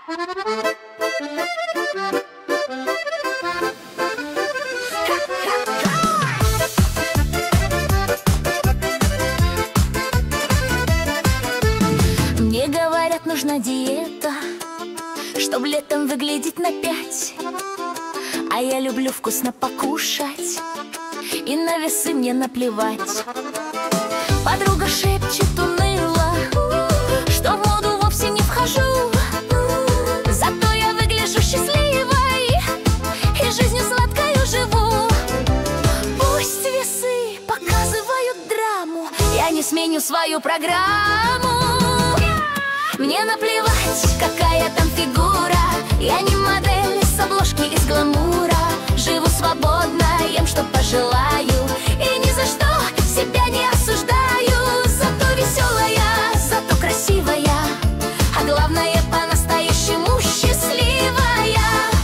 Мне говорят, нужна диета, чтоб летом выглядеть на 5. А я люблю вкусно покушать, и на весы мне наплевать. Подруга шепчет уныло, что в моду вовсе не вхожу. Зато я выгляжу счастливой и жизнью сладкою живу. Пусть весы показывают драму, я не сменю свою программу. Мне наплевать, какая там фигура, я не модель с обложки из гламура. Живу свободно, ем, что пожелаю, и ни за что себя не осуждаю. Зато веселая, зато красивая, а главное, по-настоящему счастливая.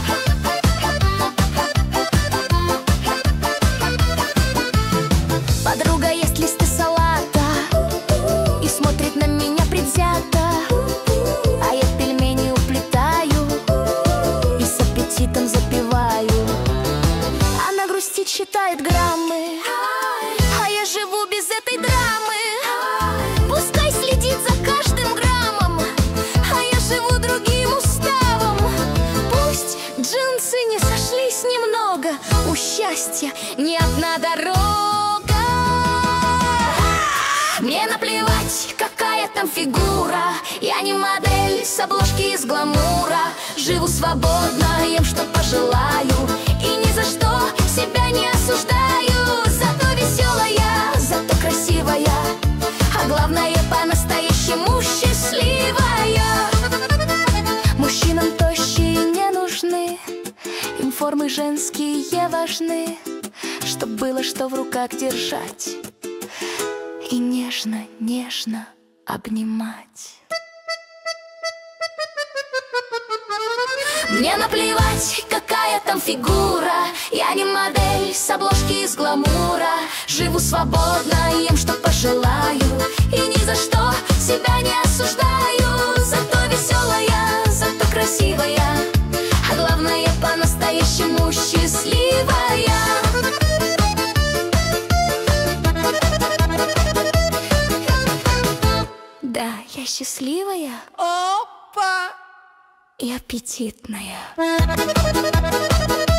Подруга ест листы салата и смотрит на меня предвзято, а я пельмени уплетаю и с аппетитом запиваю. Она грустит, считает граммы, а я живу без этой драмы. Пускай следит за каждым граммом, а я живу другим уставом. Пусть джинсы не сошлись немного, у счастья не одна дорога. Мне наплевать, какая там фигура, я не модель с обложки из гламура. Живу свободно, ем, что пожелаю, и ни за что себя не осуждаю. Зато веселая, зато красивая, а главное, по-настоящему счастливая. Мужчинам тощие не нужны, им формы женские важны, чтоб было что в руках держать и нежно-нежно обнимать. Мне наплевать, какая там фигура, я не модель с обложки из гламура. Живу свободно, ем, что пожелаю, и ни за что себя не осуждаю. Зато веселая, зато красивая, а главное, по-настоящему счастливая. Да, я счастливая. Опа! И аппетитная.